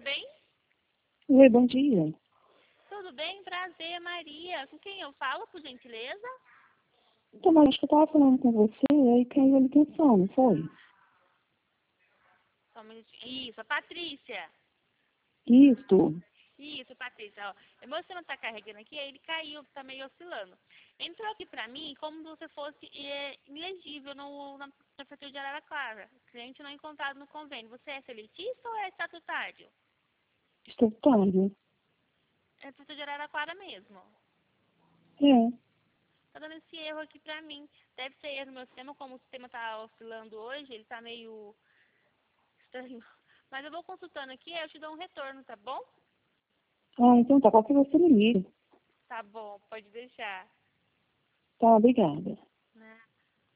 bem? Oi, bom dia. Tudo bem? Prazer, Maria. Com quem eu falo, por gentileza? Então, mas acho que eu estava falando com você, aí caiu a ligação, não foi? Só um minutinho. Isso, a Patrícia. Isso. Isso, Patrícia. Ó, meu sistema tá carregando aqui, aí ele caiu, tá meio oscilando. Entrou aqui pra mim como se você fosse inelegível na Prefeitura de Araraquara. Cliente não encontrado no convênio. Você é seletista ou é estatutário? Estatutário. É Prefeitura de Araraquara mesmo. É. Tá dando esse erro aqui pra mim. Deve ser erro no meu sistema, como o sistema tá oscilando hoje, ele tá meio estranho. Mas eu vou consultando aqui, aí eu te dou um retorno, tá bom? Ah, então tá. Qualquer coisa você me liga. Tá bom, pode deixar. Tá, obrigada. Né?